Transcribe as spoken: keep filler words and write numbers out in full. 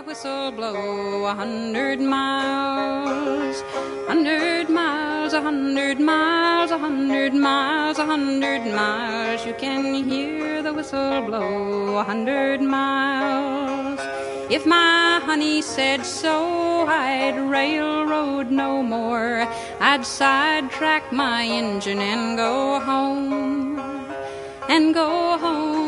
whistle blow a hundred miles, hundred miles, a hundred miles, a hundred miles, a hundred miles. You can hear the whistle blow a hundred miles. If my honey said so, I'd railroad no more. I'd sidetrack my engine and go home, and go home.